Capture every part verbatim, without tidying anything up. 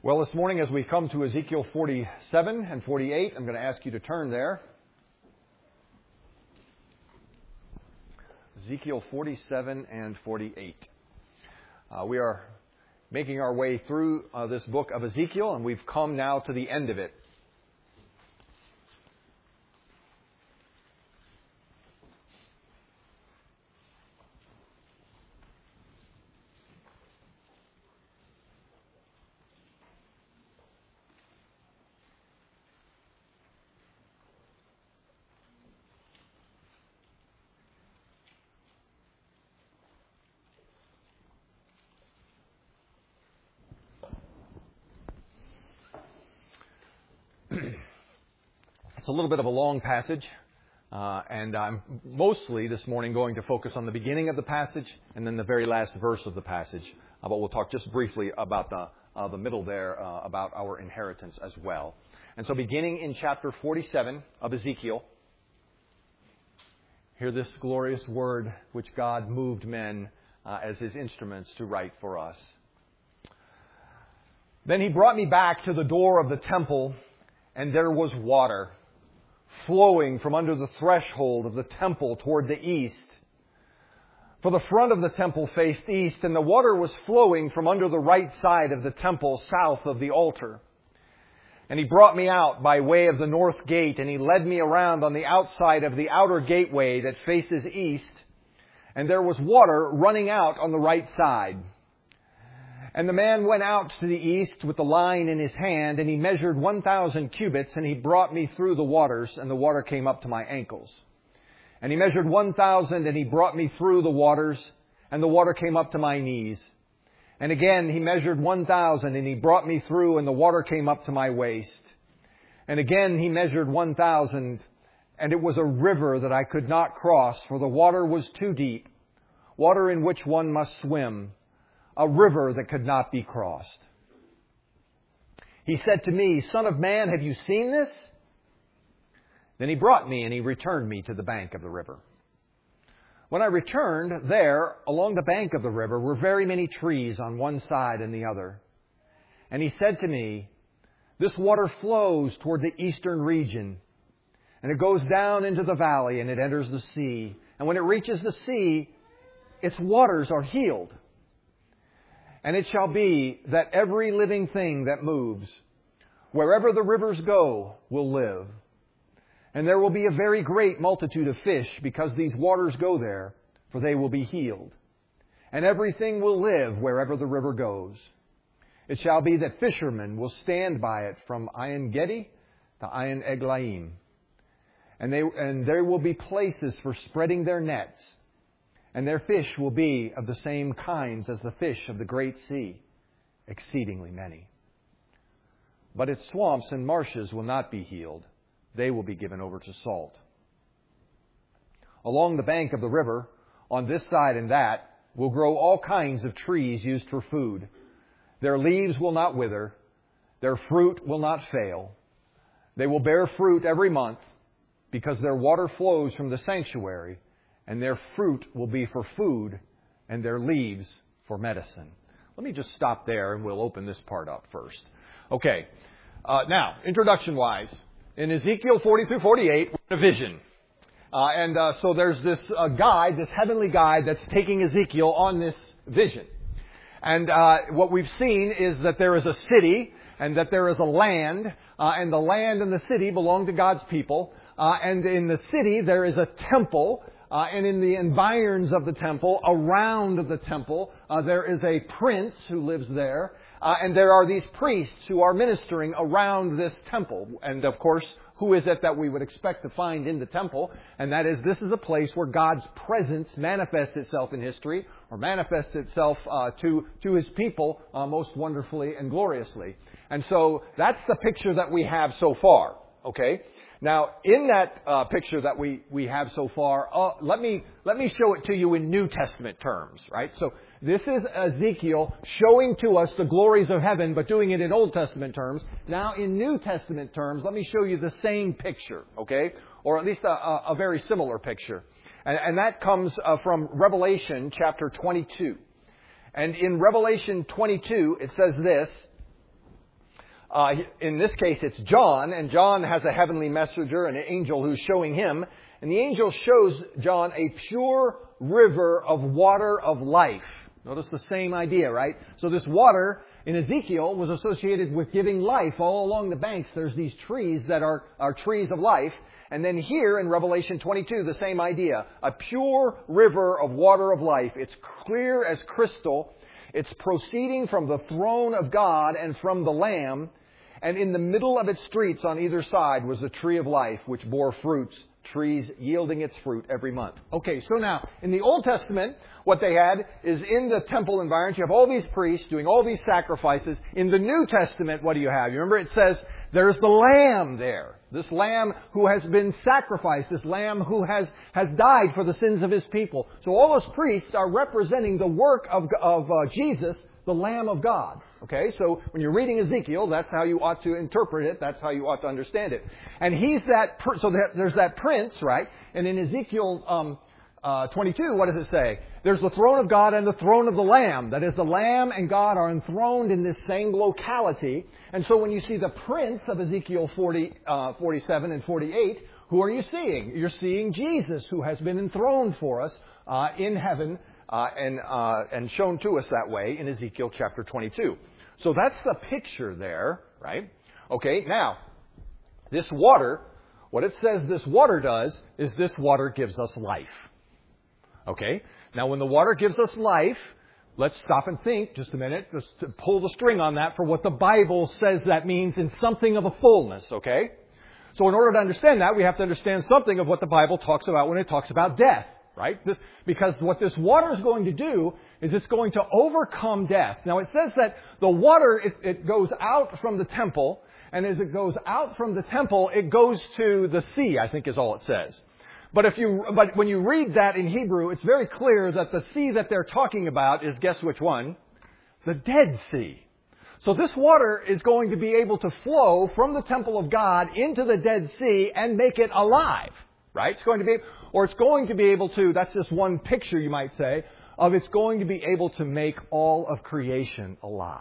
Well, this morning as we come to Ezekiel forty-seven and forty-eight, I'm going to ask you to turn there. Ezekiel forty-seven and forty-eight. Uh, we are making our way through uh, this book of Ezekiel, and we've come now to the end of it. It's a little bit of a long passage, uh, and I'm mostly this morning going to focus on the beginning of the passage and then the very last verse of the passage. Uh, but we'll talk just briefly about the uh, the middle there, uh, about our inheritance as well. And so beginning in chapter forty-seven of Ezekiel, hear this glorious word which God moved men uh, as His instruments to write for us. Then He brought me back to the door of the temple, and there was water flowing from under the threshold of the temple toward the east. For the front of the temple faced east, and the water was flowing from under the right side of the temple south of the altar. And He brought me out by way of the north gate, and He led me around on the outside of the outer gateway that faces east, and there was water running out on the right side. And the man went out to the east with the line in his hand, and he measured one thousand cubits, and he brought me through the waters, and the water came up to my ankles. And he measured one thousand, and he brought me through the waters, and the water came up to my knees. And again he measured one thousand, and he brought me through, and the water came up to my waist. And again he measured one thousand, and it was a river that I could not cross, for the water was too deep, water in which one must swim, a river that could not be crossed. He said to me, Son of man, have you seen this? Then he brought me and he returned me to the bank of the river. When I returned, there, along the bank of the river, were very many trees on one side and the other. And he said to me, This water flows toward the eastern region, and it goes down into the valley and it enters the sea. And when it reaches the sea, its waters are healed. And it shall be that every living thing that moves, wherever the rivers go, will live. And there will be a very great multitude of fish, because these waters go there, for they will be healed. And everything will live wherever the river goes. It shall be that fishermen will stand by it from En Gedi to En Eglaim. And, they, and there will be places for spreading their nets. And their fish will be of the same kinds as the fish of the great sea, exceedingly many. But its swamps and marshes will not be healed. They will be given over to salt. Along the bank of the river, on this side and that, will grow all kinds of trees used for food. Their leaves will not wither. Their fruit will not fail. They will bear fruit every month, because their water flows from the sanctuary, and their fruit will be for food, and their leaves for medicine. Let me just stop there, and we'll open this part up first. Okay, uh, now, introduction-wise, in Ezekiel forty through forty-eight, we're in a vision. Uh, and uh, so there's this uh, guide, this heavenly guide that's taking Ezekiel on this vision. And uh, what we've seen is that there is a city, and that there is a land, uh, and the land and the city belong to God's people. Uh, and in the city, there is a temple. Uh, and in the environs of the temple, around the temple, uh, there is a prince who lives there. Uh, and there are these priests who are ministering around this temple. And of course, who is it that we would expect to find in the temple? And that is, this is a place where God's presence manifests itself in history, or manifests itself uh, to, to His people uh, most wonderfully and gloriously. And so that's the picture that we have so far. Okay? Now, in that uh, picture that we, we have so far, uh, let me let me show it to you in New Testament terms, right? So this is Ezekiel showing to us the glories of heaven, but doing it in Old Testament terms. Now, in New Testament terms, let me show you the same picture, okay? Or at least a, a, a very similar picture. And, and that comes uh, from Revelation chapter twenty-two. And in Revelation twenty-two, it says this, Uh, in this case, it's John, and John has a heavenly messenger, an angel who's showing him. And the angel shows John a pure river of water of life. Notice the same idea, right? So this water in Ezekiel was associated with giving life. All along the banks, there's these trees that are, are trees of life. And then here in Revelation twenty-two, the same idea. A pure river of water of life. It's clear as crystal. It's proceeding from the throne of God and from the Lamb. And in the middle of its streets on either side was the tree of life, which bore fruits, trees yielding its fruit every month. Okay, so now, in the Old Testament, what they had is in the temple environment, you have all these priests doing all these sacrifices. In the New Testament, what do you have? You remember it says, there's the Lamb there. This Lamb who has been sacrificed. This Lamb who has, has died for the sins of His people. So all those priests are representing the work of, of uh, Jesus, the Lamb of God. Okay, so when you're reading Ezekiel, that's how you ought to interpret it. That's how you ought to understand it. And he's that, so that there's that prince, right? And in Ezekiel um, uh, twenty-two, what does it say? There's the throne of God and the throne of the Lamb. That is, the Lamb and God are enthroned in this same locality. And so when you see the prince of Ezekiel forty, uh, forty-seven and forty-eight, who are you seeing? You're seeing Jesus, who has been enthroned for us uh, in heaven uh, and uh, and shown to us that way in Ezekiel chapter twenty-two. So that's the picture there, right? Okay, now, this water, what it says this water does is this water gives us life. Okay? Now, when the water gives us life, let's stop and think just a minute, just to pull the string on that for what the Bible says that means in something of a fullness, okay? So in order to understand that, we have to understand something of what the Bible talks about when it talks about death. Right? This, because what this water is going to do is it's going to overcome death. Now it says that the water, it, it goes out from the temple, and as it goes out from the temple, it goes to the sea, I think is all it says. But if you, but when you read that in Hebrew, it's very clear that the sea that they're talking about is, guess which one? The Dead Sea. So this water is going to be able to flow from the temple of God into the Dead Sea and make it alive. Right? It's going to be, or it's going to be able to, that's just one picture you might say, of it's going to be able to make all of creation alive.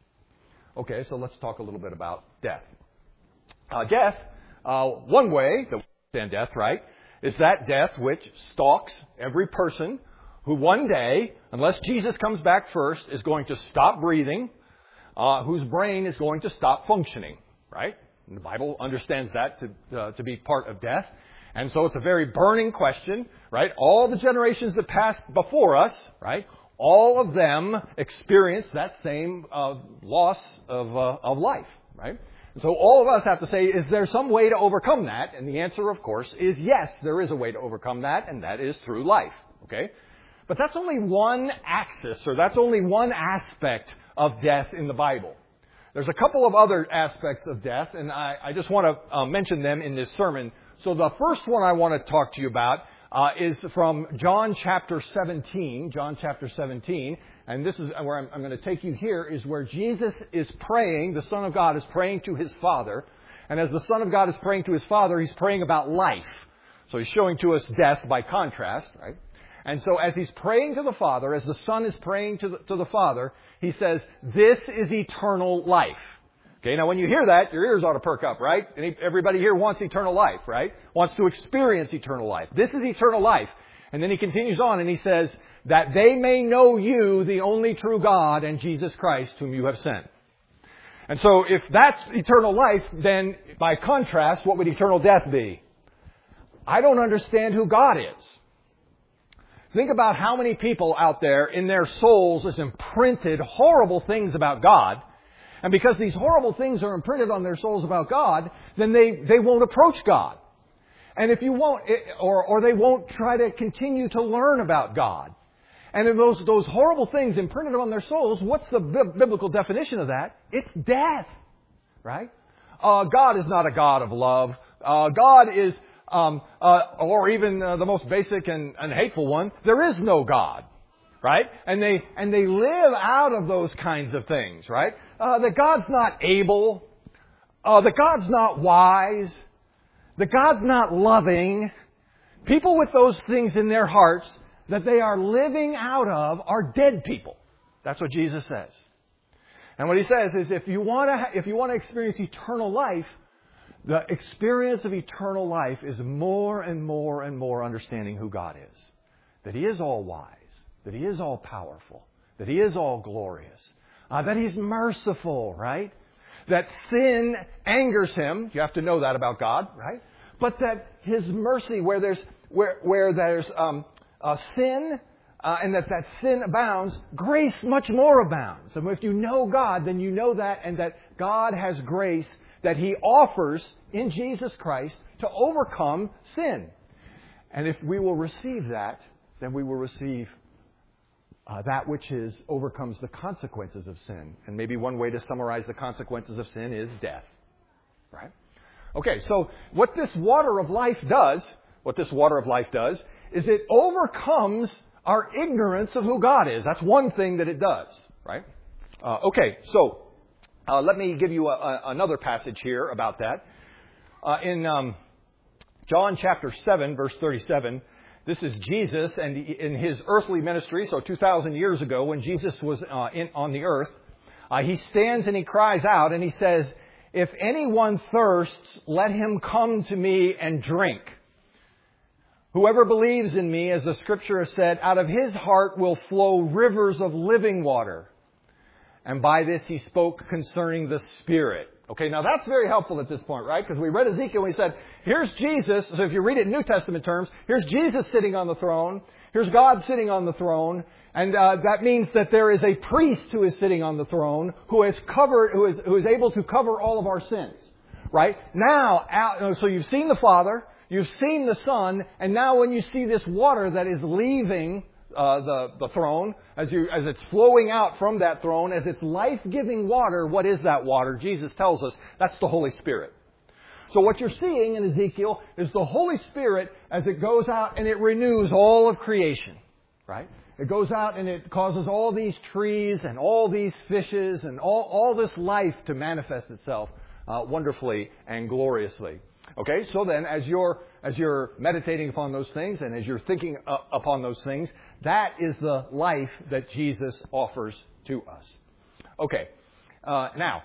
Okay, so let's talk a little bit about death. Uh, death, uh, one way that we understand death, right, is that death which stalks every person who one day, unless Jesus comes back first, is going to stop breathing, uh, whose brain is going to stop functioning, right? And the Bible understands that to, uh, to be part of death. And so it's a very burning question, right? All the generations that passed before us, right? All of them experienced that same uh, loss of uh, of life, right? And so all of us have to say, is there some way to overcome that? And the answer, of course, is yes, there is a way to overcome that, and that is through life, okay? But that's only one axis, or that's only one aspect of death in the Bible. There's a couple of other aspects of death, and I, I just want to uh, mention them in this sermon. So the first one I want to talk to you about uh, is from John chapter seventeen. John chapter seventeen. And this is where I'm, I'm going to take you here, is where Jesus is praying. The Son of God is praying to His Father. And as the Son of God is praying to His Father, He's praying about life. So He's showing to us death by contrast, right? And so as He's praying to the Father, as the Son is praying to the, to the Father, He says, this is eternal life. Okay, now when you hear that, your ears ought to perk up, right? Everybody here wants eternal life, right? Wants to experience eternal life. This is eternal life. And then He continues on and He says, that they may know you, the only true God, and Jesus Christ, whom you have sent. And so if that's eternal life, then by contrast, what would eternal death be? I don't understand who God is. Think about how many people out there in their souls is imprinted horrible things about God. And because these horrible things are imprinted on their souls about God, then they, they won't approach God. And if you won't, or, or they won't try to continue to learn about God. And if those, those horrible things imprinted on their souls, what's the bi- biblical definition of that? It's death. Right? Uh, God is not a God of love. Uh, God is, um, uh, or even uh, the most basic and, and hateful one, there is no God. Right? And they, and they live out of those kinds of things, right? Uh, that God's not able. Uh, that God's not wise. That God's not loving. People with those things in their hearts that they are living out of are dead people. That's what Jesus says. And what he says is if you want to, if you want to experience eternal life, the experience of eternal life is more and more and more understanding who God is. That He is all wise. That He is all powerful. That He is all glorious. Uh, that He's merciful, right? That sin angers Him. You have to know that about God, right? But that His mercy, where there's where where there's um, uh, sin, uh, and that that sin abounds, grace much more abounds. And if you know God, then you know that, and that God has grace that He offers in Jesus Christ to overcome sin. And if we will receive that, then we will receive uh, that which is overcomes the consequences of sin. And maybe one way to summarize the consequences of sin is death. Right? Okay, so what this water of life does, what this water of life does, is it overcomes our ignorance of who God is. That's one thing that it does. Right? Uh, okay, so uh, let me give you a, a, another passage here about that. Uh, in um, John chapter seven, verse thirty-seven, this is Jesus and in His earthly ministry, so two thousand years ago when Jesus was uh, in, on the earth, uh, He stands and He cries out and He says, "If anyone thirsts, let him come to me and drink. Whoever believes in me, as the Scripture has said, out of his heart will flow rivers of living water." And by this He spoke concerning the Spirit. Okay, now that's very helpful at this point, right? Because we read Ezekiel and we said, here's Jesus. So if you read it in New Testament terms, here's Jesus sitting on the throne. Here's God sitting on the throne. And uh, that means that there is a priest who is sitting on the throne who has covered, who is, who is able to cover all of our sins. Right? Now, out, so you've seen the Father, you've seen the Son, and now when you see this water that is leaving Uh, the, the throne, as you, as it's flowing out from that throne, as it's life-giving water, what is that water? Jesus tells us that's the Holy Spirit. So what you're seeing in Ezekiel is the Holy Spirit as it goes out and it renews all of creation, right? It goes out and it causes all these trees and all these fishes and all, all this life to manifest itself uh, wonderfully and gloriously. Okay, so then as you're as you're meditating upon those things and as you're thinking uh, upon those things, that is the life that Jesus offers to us. Okay, uh, now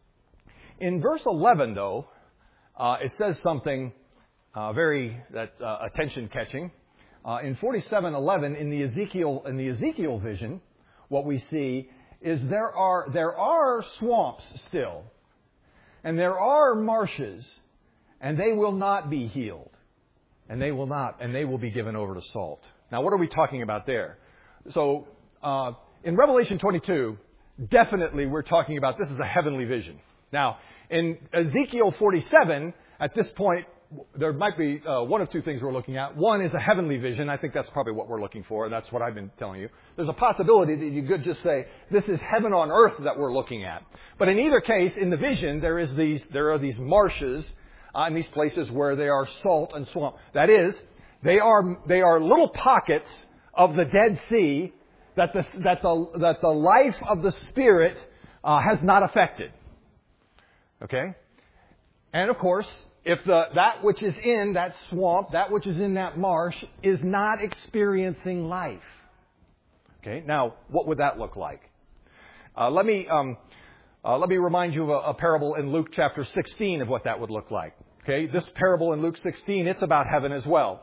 in verse eleven, though, uh, it says something uh, very that uh, attention catching. Uh, in forty-seven eleven, in the Ezekiel in the Ezekiel vision, what we see is there are there are swamps still, and there are marshes. And they will not be healed. And they will not, and they will be given over to salt. Now, what are we talking about there? So, uh, in Revelation twenty-two, definitely we're talking about this is a heavenly vision. Now, in Ezekiel forty-seven, at this point, there might be uh, one of two things we're looking at. One is a heavenly vision. I think that's probably what we're looking for. And that's what I've been telling you. There's a possibility that you could just say, this is heaven on earth that we're looking at. But in either case, in the vision, there is these, there are these marshes, Uh, in these places where they are salt and swamp. That is, they are they are little pockets of the Dead Sea that the that the that the life of the Spirit uh, has not affected. Okay, and of course, if the that which is in that swamp, that which is in that marsh, is not experiencing life. Okay, now what would that look like? Uh, let me. Um, Uh, let me remind you of a, a parable in Luke chapter sixteen of what that would look like. Okay, this parable in Luke sixteen, it's about heaven as well.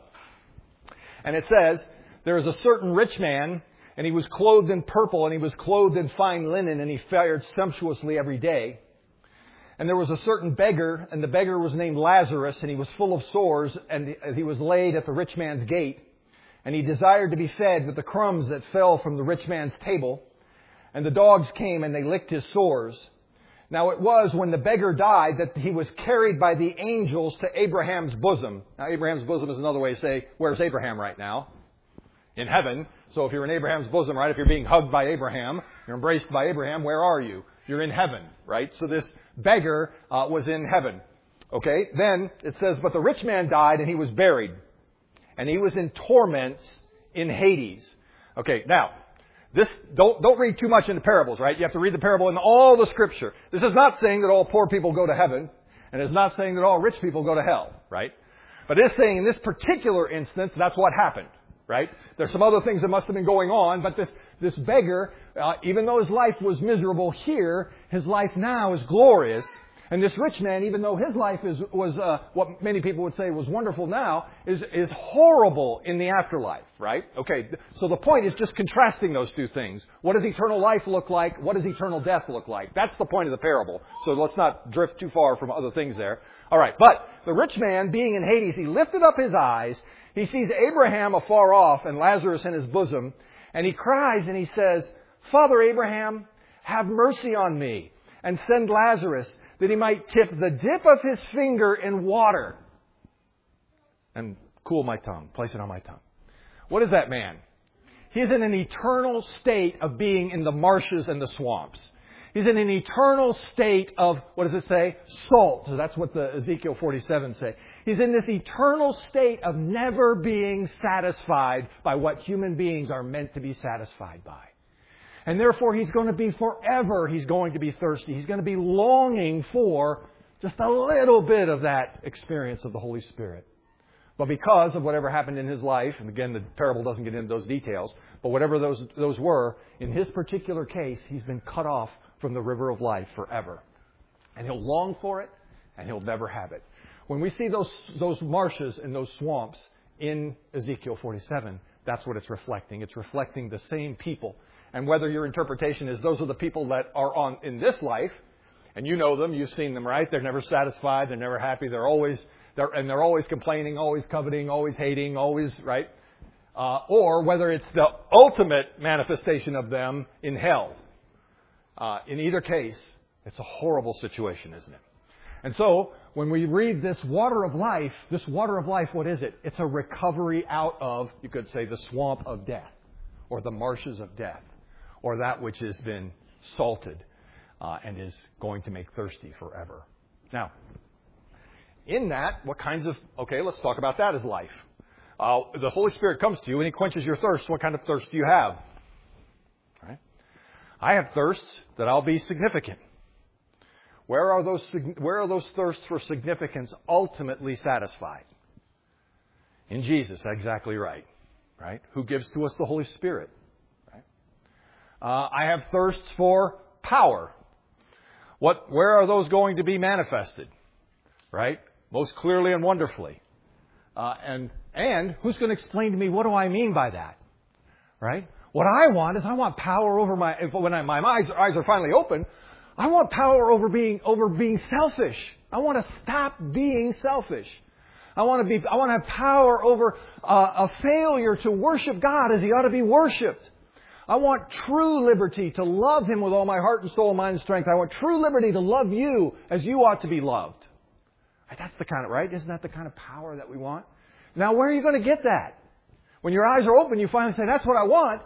And it says, there is a certain rich man, and he was clothed in purple, and he was clothed in fine linen, and he fared sumptuously every day. And there was a certain beggar, and the beggar was named Lazarus, and he was full of sores, and he was laid at the rich man's gate. And he desired to be fed with the crumbs that fell from the rich man's table. And the dogs came and they licked his sores. Now it was when the beggar died that he was carried by the angels to Abraham's bosom. Now Abraham's bosom is another way to say, where's Abraham right now? In heaven. So if you're in Abraham's bosom, right, if you're being hugged by Abraham, you're embraced by Abraham, where are you? You're in heaven, right? So this beggar uh, was in heaven. Okay, then it says, but the rich man died and he was buried. And he was in torments in Hades. Okay, now, This, don't, don't read too much into parables, right? You have to read the parable in all the Scripture. This is not saying that all poor people go to heaven, and it's not saying that all rich people go to hell, right? But it is saying in this particular instance, that's what happened. right? There's some other things that must have been going on, but this, this beggar, uh, even though his life was miserable here, his life now is glorious. And this rich man, even though his life is, was uh, what many people would say was wonderful now, is, is horrible in the afterlife, right? Okay, so the point is just contrasting those two things. What does eternal life look like? What does eternal death look like? That's the point of the parable. So let's not drift too far from other things there. All right, but the rich man, being in Hades, he lifted up his eyes. He sees Abraham afar off and Lazarus in his bosom. And he cries and he says, Father Abraham, have mercy on me and send Lazarus that he might tip the dip of his finger in water and cool my tongue, place it on my tongue. What is that man? He is in an eternal state of being in the marshes and the swamps. He's in an eternal state of, what does it say? Salt. So that's what the Ezekiel forty-seven say. He's in this eternal state of never being satisfied by what human beings are meant to be satisfied by. And therefore, he's going to be forever, he's going to be thirsty. He's going to be longing for just a little bit of that experience of the Holy Spirit. But because of whatever happened in his life, and again, the parable doesn't get into those details, but whatever those, those were, in his particular case, he's been cut off from the river of life forever. And he'll long for it, and he'll never have it. When we see those, those marshes and those swamps in Ezekiel forty-seven, that's what it's reflecting. It's reflecting the same people. And whether your interpretation is those are the people that are on in this life, and you know them, you've seen them, right? They're never satisfied, they're never happy, they're always, they're, and they're always complaining, always coveting, always hating, always, right? Uh, or whether it's the ultimate manifestation of them in hell. Uh, in either case, it's a horrible situation, isn't it? And so, when we read this water of life, this water of life, what is it? It's a recovery out of, you could say, the swamp of death, or the marshes of death, or that which has been salted uh, and is going to make thirsty forever. Now, in that, what kinds of, okay, let's talk about that as life. Uh, the Holy Spirit comes to you and He quenches your thirst. What kind of thirst do you have? All right. I have thirsts that I'll be significant. Where are those, where are those thirsts for significance ultimately satisfied? In Jesus, exactly right. Right? Who gives to us the Holy Spirit. Right? Uh, I have thirsts for power. What? Where are those going to be manifested? Right? Most clearly and wonderfully. Uh, and and who's going to explain to me what do I mean by that? Right? What I want is I want power over my. If, when I, my eyes, eyes are finally open, I want power over being over being selfish. I want to stop being selfish. I want to be. I want to have power over uh, a failure to worship God as He ought to be worshipped. I want true liberty to love Him with all my heart and soul, mind and strength. I want true liberty to love you as you ought to be loved. That's the kind of, right? Isn't that the kind of power that we want? Now, where are you going to get that? When your eyes are open, you finally say, that's what I want.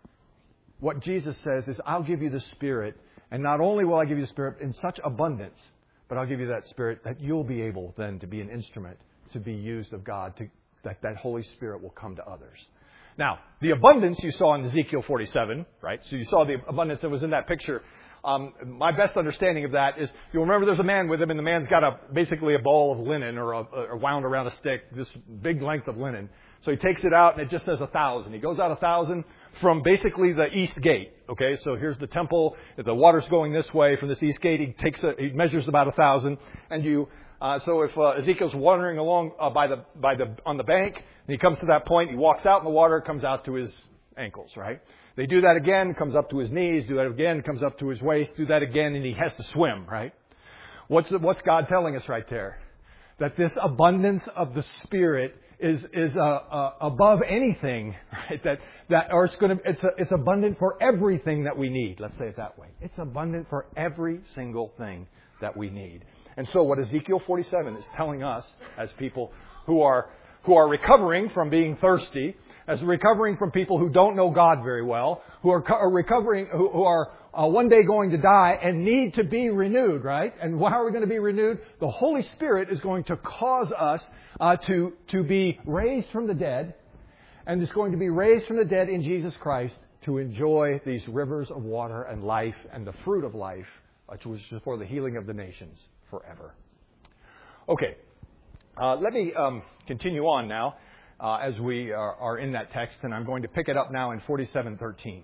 What Jesus says is, I'll give you the Spirit. And not only will I give you the Spirit in such abundance, but I'll give you that Spirit that you'll be able then to be an instrument to be used of God, to, that that Holy Spirit will come to others. Now, the abundance you saw in Ezekiel forty-seven, right? So you saw the abundance that was in that picture. Um, my best understanding of that is, you'll remember there's a man with him, and the man's got a basically a ball of linen or, a, or wound around a stick, this big length of linen. So he takes it out, and it just says a thousand. He goes out a thousand from basically the east gate. Okay, so here's the temple. If the water's going this way from this east gate, he takes a, he measures about a thousand, and you. Uh, so if uh, Ezekiel's wandering along uh, by the by the on the bank, and he comes to that point, he walks out in the water, comes out to his ankles, right? They do that again, comes up to his knees. Do that again, comes up to his waist. Do that again, and he has to swim, right? What's the, what's God telling us right there? That this abundance of the Spirit is is uh, uh, above anything, right? That that or it's going to it's a, it's abundant for everything that we need. Let's say it that way. It's abundant for every single thing that we need. And so what Ezekiel forty-seven is telling us as people who are who are recovering from being thirsty, as recovering from people who don't know God very well, who are, are recovering, who, who are uh, one day going to die and need to be renewed, right? And how are we going to be renewed? The Holy Spirit is going to cause us uh, to, to be raised from the dead, and is going to be raised from the dead in Jesus Christ to enjoy these rivers of water and life and the fruit of life, which was for the healing of the nations forever. Okay, uh, let me um, continue on now. uh, as we are, are in that text, and I'm going to pick it up now in forty-seven thirteen.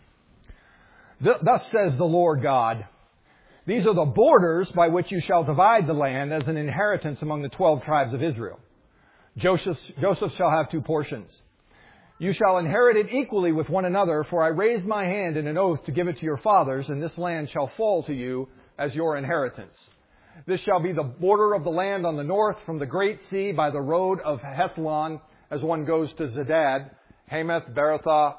Thus says the Lord God, these are the borders by which you shall divide the land as an inheritance among the twelve tribes of Israel. Joseph, Joseph shall have two portions. You shall inherit it equally with one another, for I raised my hand in an oath to give it to your fathers, and this land shall fall to you as your inheritance. This shall be the border of the land on the north from the great sea by the road of Hethlon, as one goes to Zedad, Hamath, Beratha,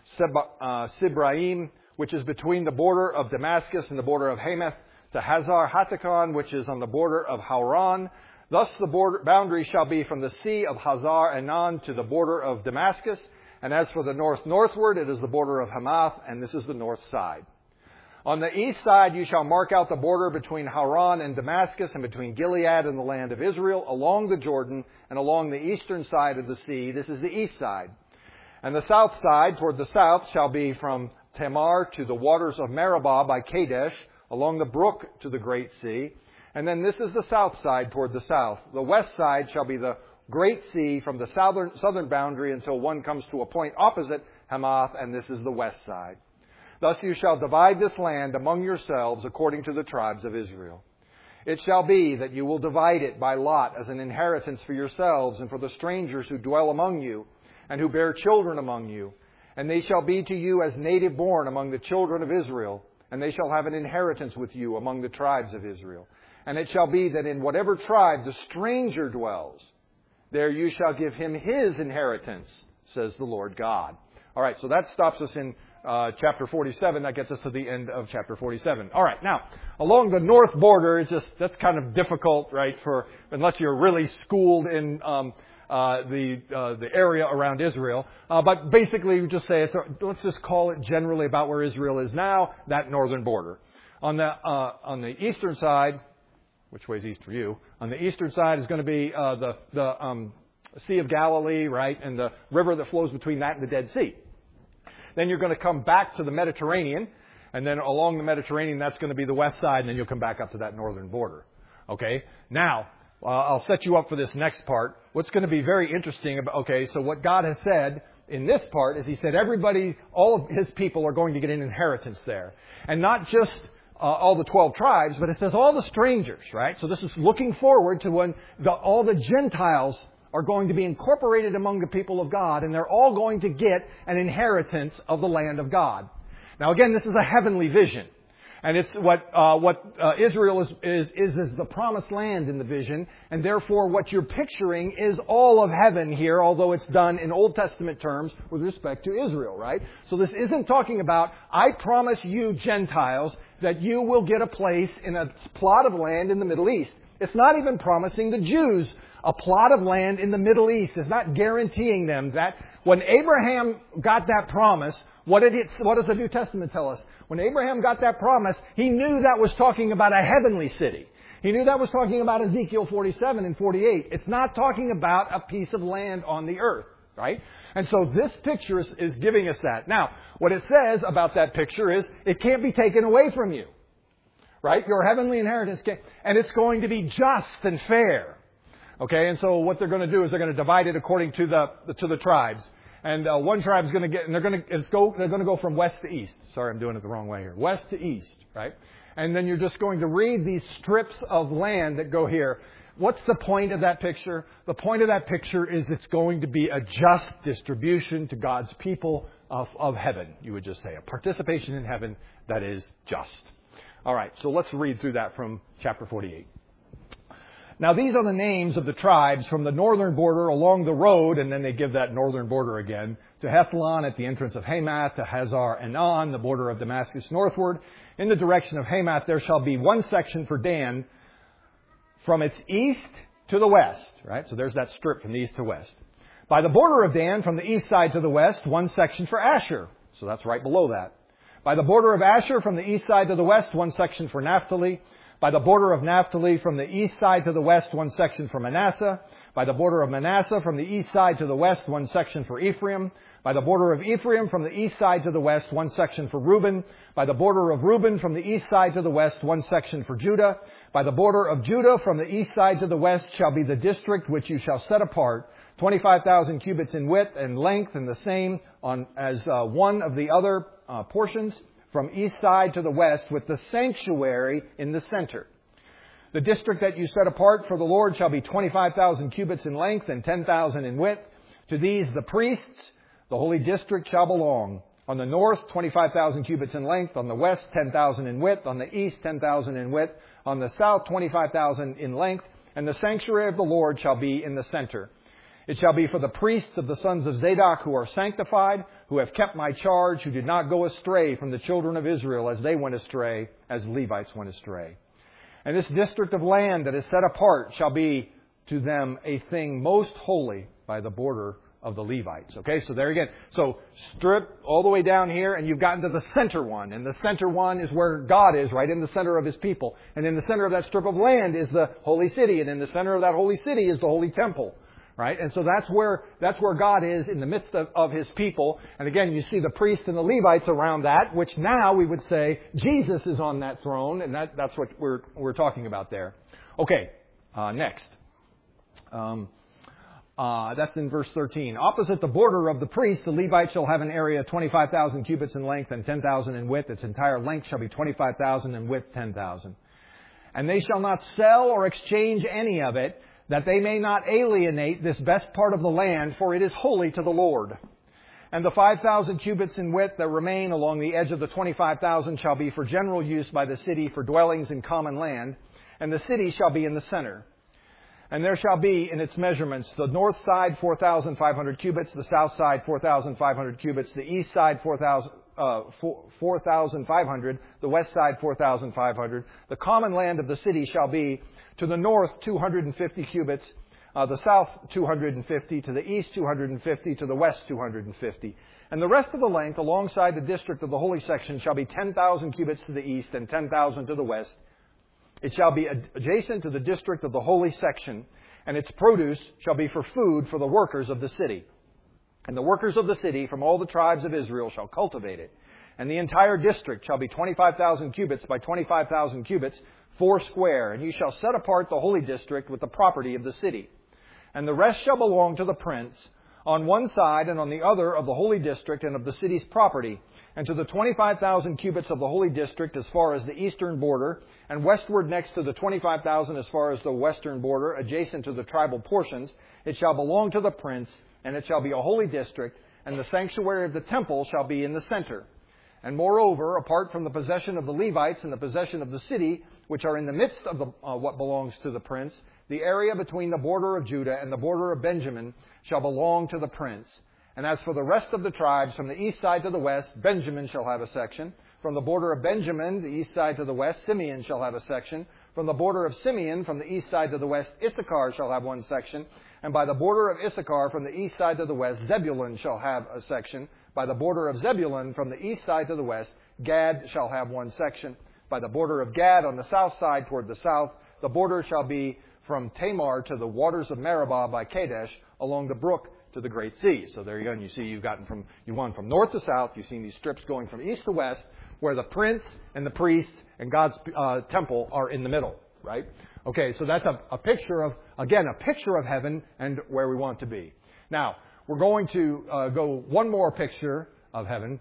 Sibraim, which is between the border of Damascus and the border of Hamath, to Hazar Hattikon, which is on the border of Hauran. Thus the border, boundary shall be from the sea of Hazar Enan to the border of Damascus. And as for the north northward, it is the border of Hamath, and this is the north side. On the east side you shall mark out the border between Hauran and Damascus, and between Gilead and the land of Israel, along the Jordan, and along the eastern side of the sea. This is the east side. And the south side, toward the south, shall be from Tamar to the waters of Meribah by Kadesh, along the brook to the great sea. And then this is the south side toward the south. The west side shall be the great sea from the southern, southern boundary until one comes to a point opposite Hamath, and this is the west side. Thus you shall divide this land among yourselves according to the tribes of Israel. It shall be that you will divide it by lot as an inheritance for yourselves and for the strangers who dwell among you and who bear children among you. And they shall be to you as native born among the children of Israel, and they shall have an inheritance with you among the tribes of Israel. And it shall be that in whatever tribe the stranger dwells, there you shall give him his inheritance, says the Lord God. All right, so that stops us in uh, chapter forty-seven. That gets us to the end of chapter forty-seven. All right, now, along the north border, it's just, that's kind of difficult, right, for, unless you're really schooled in um, uh, the uh, the area around Israel. Uh, but basically, we just say, it's, let's just call it generally about where Israel is now, that northern border. On the uh, on the eastern side, which way is east for you? On the eastern side is going to be uh, the the um, Sea of Galilee, right, and the river that flows between that and the Dead Sea. Then you're going to come back to the Mediterranean, and then along the Mediterranean, that's going to be the west side, and then you'll come back up to that northern border. Okay? Now, uh, I'll set you up for this next part. What's going to be very interesting about, okay, so what God has said in this part is He said everybody, all of His people are going to get an inheritance there. And not just Uh, all the twelve tribes, but it says all the strangers, right? So this is looking forward to when the, all the Gentiles are going to be incorporated among the people of God, and they're all going to get an inheritance of the land of God. Now again, this is a heavenly vision. And it's what uh, what uh, Israel is, is is is the promised land in the vision, and therefore what you're picturing is all of heaven here, although it's done in Old Testament terms with respect to Israel, right? So this isn't talking about, I promise you Gentiles that you will get a place in a plot of land in the Middle East. It's not even promising the Jews a plot of land in the Middle East. It's not guaranteeing them that. When Abraham got that promise, what did it, what does the New Testament tell us? When Abraham got that promise, he knew that was talking about a heavenly city. He knew that was talking about Ezekiel forty-seven and forty-eight. It's not talking about a piece of land on the earth, right? And so this picture is, is giving us that. Now, what it says about that picture is it can't be taken away from you, right? Your heavenly inheritance can't, and it's going to be just and fair. Okay, and so what they're going to do is they're going to divide it according to the to the tribes, and uh, one tribe is going to get, and they're going to it's go they're going to go from west to east. Sorry, I'm doing it the wrong way here. West to east, right? And then you're just going to read these strips of land that go here. What's the point of that picture? The point of that picture is it's going to be a just distribution to God's people of, of heaven. You would just say a participation in heaven that is just. All right, so let's read through that from chapter forty-eight. Now, these are the names of the tribes from the northern border along the road, and then they give that northern border again, to Hethlon at the entrance of Hamath, to Hazar Enan, the border of Damascus northward. In the direction of Hamath, there shall be one section for Dan from its east to the west, right? So there's that strip from the east to west. By the border of Dan, from the east side to the west, one section for Asher. So that's right below that. By the border of Asher, from the east side to the west, one section for Naphtali. By the border of Naphtali from the east side to the west, one section for Manasseh. By the border of Manasseh from the east side to the west, one section for Ephraim. By the border of Ephraim from the east side to the west, one section for Reuben. By the border of Reuben from the east side to the west, one section for Judah. By the border of Judah from the east side to the west shall be the district which you shall set apart, twenty-five thousand cubits in width and length, and the same on as uh, one of the other uh, portions from east side to the west, with the sanctuary in the center. The district that you set apart for the Lord shall be twenty-five thousand cubits in length and ten thousand in width. To these the priests, the holy district, shall belong. On the north, twenty-five thousand cubits in length. On the west, ten thousand in width. On the east, ten thousand in width. On the south, twenty-five thousand in length. And the sanctuary of the Lord shall be in the center. It shall be for the priests of the sons of Zadok who are sanctified, who have kept my charge, who did not go astray from the children of Israel as they went astray, as Levites went astray. And this district of land that is set apart shall be to them a thing most holy by the border of the Levites. Okay, so there again. So strip all the way down here, and you've gotten to the center one. And the center one is where God is, right in the center of His people. And in the center of that strip of land is the holy city. And in the center of that holy city is the holy temple. Right? And so that's where, that's where God is in the midst of, of His people. And again, you see the priests and the Levites around that, which now we would say Jesus is on that throne. And that, that's what we're, we're talking about there. Okay, uh, next. Um, uh, that's in verse thirteen. Opposite the border of the priests, the Levites shall have an area of twenty-five thousand cubits in length and ten thousand in width. Its entire length shall be twenty-five thousand and width ten thousand. And they shall not sell or exchange any of it, that they may not alienate this best part of the land, for it is holy to the Lord. And the five thousand cubits in width that remain along the edge of the twenty-five thousand shall be for general use by the city for dwellings in common land, and the city shall be in the center. And there shall be in its measurements the north side four thousand five hundred cubits, the south side four thousand five hundred cubits, the east side four thousand uh, four thousand five hundred, the west side four thousand five hundred. The common land of the city shall be to the north two hundred fifty cubits, uh, the south two hundred fifty, to the east two hundred fifty, to the west two hundred fifty. And the rest of the length alongside the district of the holy section shall be ten thousand cubits to the east and ten thousand to the west. It shall be adjacent to the district of the holy section, and its produce shall be for food for the workers of the city. And the workers of the city from all the tribes of Israel shall cultivate it. And the entire district shall be twenty-five thousand cubits by twenty-five thousand cubits, four square. And you shall set apart the holy district with the property of the city. And the rest shall belong to the prince, on one side and on the other of the holy district and of the city's property, and to the twenty-five thousand cubits of the holy district as far as the eastern border, and westward next to the twenty-five thousand as far as the western border, adjacent to the tribal portions, it shall belong to the prince, and it shall be a holy district, and the sanctuary of the temple shall be in the center. And moreover, apart from the possession of the Levites and the possession of the city, which are in the midst of the, uh, what belongs to the prince, the area between the border of Judah and the border of Benjamin shall belong to the prince. And as for the rest of the tribes, from the east side to the west, Benjamin shall have a section. From the border of Benjamin, the east side to the west, Simeon shall have a section. From the border of Simeon, from the east side to the west, Issachar shall have one section. And by the border of Issachar, from the east side to the west, Zebulun shall have a section. By the border of Zebulun, from the east side to the west, Gad shall have one section. By the border of Gad, on the south side toward the south, the border shall be from Tamar to the waters of Meribah by Kadesh, along the brook to the great sea. So there you go. And you see you've gotten from, you won from north to south. You've seen these strips going from east to west, where the prince and the priest and God's uh, temple are in the middle, right? Okay, so that's a, a picture of, again, a picture of heaven and where we want to be. Now, we're going to uh, go one more picture of heaven,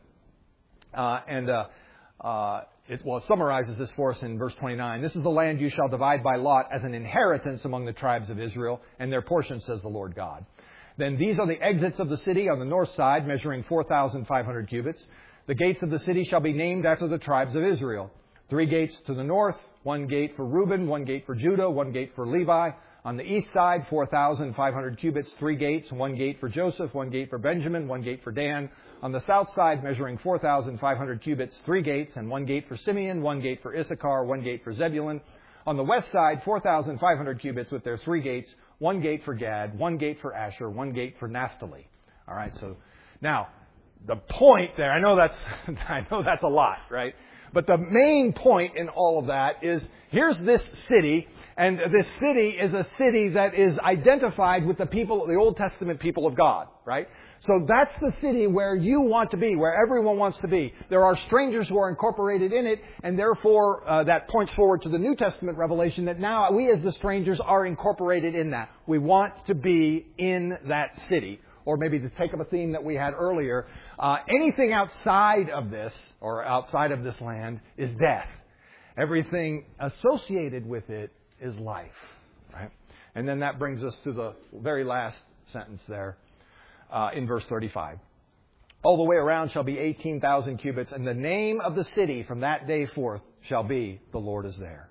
uh, and uh, uh, it, well, it summarizes this for us in verse twenty-nine. This is the land you shall divide by lot as an inheritance among the tribes of Israel, and their portion, says the Lord God. Then these are the exits of the city on the north side, measuring four thousand five hundred cubits. The gates of the city shall be named after the tribes of Israel. Three gates to the north, one gate for Reuben, one gate for Judah, one gate for Levi. On the east side, four thousand five hundred cubits, three gates, one gate for Joseph, one gate for Benjamin, one gate for Dan. On the south side, measuring four thousand five hundred cubits, three gates, and one gate for Simeon, one gate for Issachar, one gate for Zebulun. On the west side, four thousand five hundred cubits with their three gates, one gate for Gad, one gate for Asher, one gate for Naphtali. All right, so now, the point there, I know that's, I know that's a lot, right? But the main point in all of that is, here's this city, and this city is a city that is identified with the people, the Old Testament people of God, right? So that's the city where you want to be, where everyone wants to be. There are strangers who are incorporated in it, and therefore uh, that points forward to the New Testament revelation that now we as the strangers are incorporated in that. We want to be in that city. Or maybe to take up a theme that we had earlier, uh, anything outside of this, or outside of this land, is death. Everything associated with it is life. Right? And then that brings us to the very last sentence there uh, in verse thirty-five. All the way around shall be eighteen thousand cubits, and the name of the city from that day forth shall be, the Lord is there.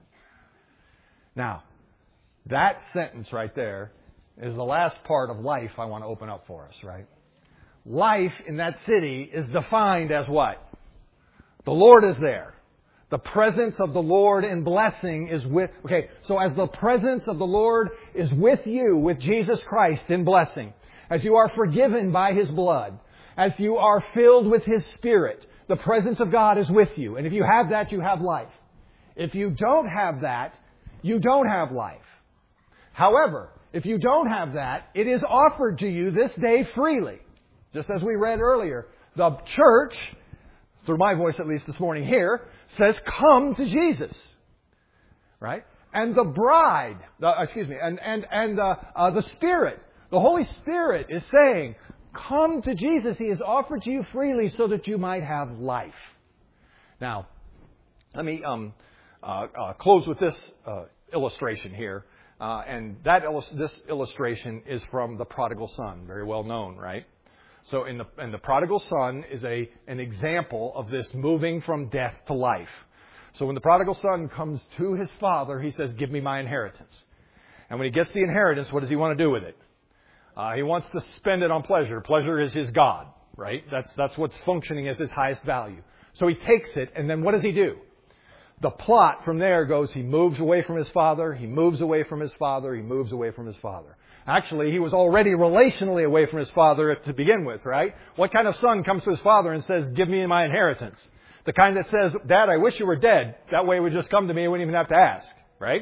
Now, that sentence right there is the last part of life I want to open up for us, right? Life in that city is defined as what? The Lord is there. The presence of the Lord in blessing is with... Okay, so as the presence of the Lord is with you, with Jesus Christ in blessing, as you are forgiven by His blood, as you are filled with His Spirit, the presence of God is with you. And if you have that, you have life. If you don't have that, you don't have life. However, if you don't have that, it is offered to you this day freely. Just as we read earlier, the church, through my voice at least this morning here, says, come to Jesus. Right? And the bride, the, excuse me, and, and, and uh, uh, the Spirit, the Holy Spirit is saying, come to Jesus. He is offered to you freely so that you might have life. Now, let me um, uh, uh, close with this uh, illustration here. Uh, and that illust- this illustration is from the prodigal son, very well known, right? So, in the and the prodigal son is a an example of this moving from death to life. So, when the prodigal son comes to his father, he says, "Give me my inheritance." And when he gets the inheritance, what does he want to do with it? Uh, he wants to spend it on pleasure. Pleasure is his God, right? That's that's what's functioning as his highest value. So he takes it, and then what does he do? The plot from there goes, he moves away from his father, he moves away from his father, he moves away from his father. Actually, he was already relationally away from his father to begin with, right? What kind of son comes to his father and says, give me my inheritance? The kind that says, Dad, I wish you were dead. That way it would just come to me, I wouldn't even have to ask, right?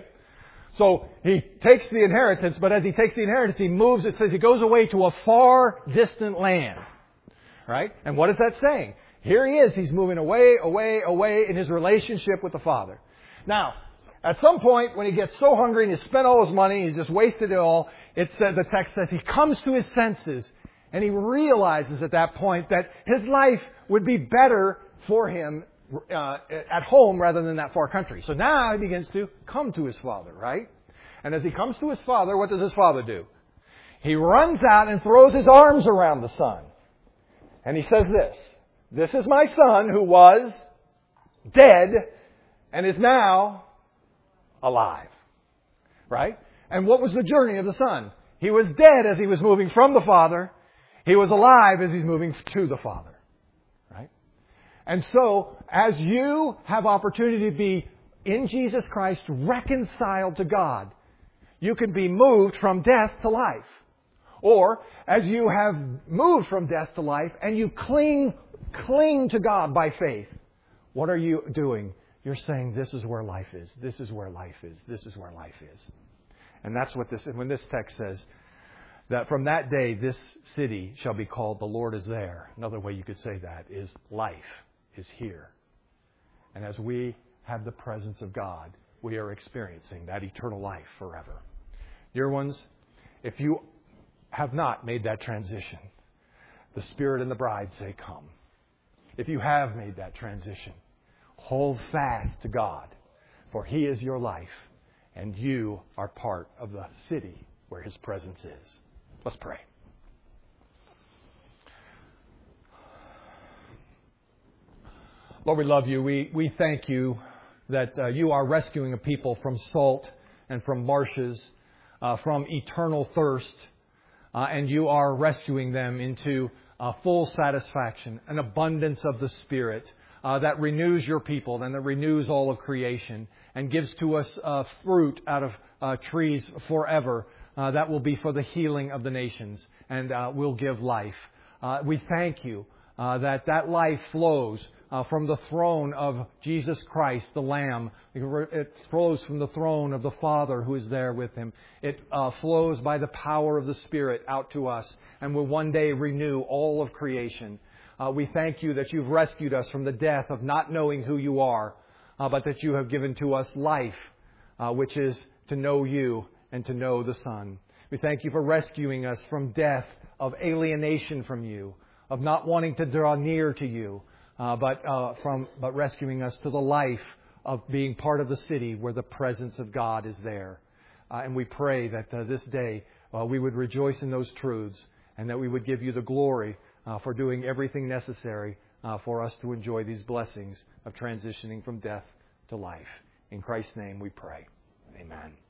So he takes the inheritance, but as he takes the inheritance, he moves, it says he goes away to a far distant land, right? And what is that saying? Here he is. He's moving away, away, away in his relationship with the Father. Now, at some point, when he gets so hungry and he's spent all his money, he's just wasted it all, it said, the text says he comes to his senses and he realizes at that point that his life would be better for him uh, at home rather than that far country. So now he begins to come to his father, right? And as he comes to his father, what does his father do? He runs out and throws his arms around the son. And he says this, this is my son who was dead and is now alive. Right? And what was the journey of the son? He was dead as he was moving from the Father. He was alive as he's moving to the Father. Right? And so, as you have opportunity to be in Jesus Christ reconciled to God, you can be moved from death to life. Or, as you have moved from death to life and you cling Cling to God by faith. What are you doing? You're saying, this is where life is. This is where life is. This is where life is. And that's what this, when this text says, that from that day, this city shall be called the Lord is there. Another way you could say that is life is here. And as we have the presence of God, we are experiencing that eternal life forever. Dear ones, if you have not made that transition, the Spirit and the bride say, come. If you have made that transition, hold fast to God, for He is your life, and you are part of the city where His presence is. Let's pray. Lord, we love you. We, we thank you that uh, you are rescuing a people from salt and from marshes, uh, from eternal thirst, uh, and you are rescuing them into Uh, full satisfaction, an abundance of the Spirit uh, that renews your people and that renews all of creation and gives to us uh, fruit out of uh, trees forever uh, that will be for the healing of the nations and uh, will give life. Uh, we thank you uh, that that life flows uh, from the throne of Jesus Christ, the Lamb. It flows from the throne of the Father who is there with Him. It uh, flows by the power of the Spirit out to us and will one day renew all of creation. Uh, we thank You that You've rescued us from the death of not knowing who You are, uh, but that You have given to us life, uh, which is to know You and to know the Son. We thank You for rescuing us from death of alienation from You, of not wanting to draw near to You, uh, but uh, from but rescuing us to the life of being part of the city where the presence of God is there. Uh, and we pray that uh, this day uh, we would rejoice in those truths and that we would give You the glory uh, for doing everything necessary uh, for us to enjoy these blessings of transitioning from death to life. In Christ's name we pray. Amen.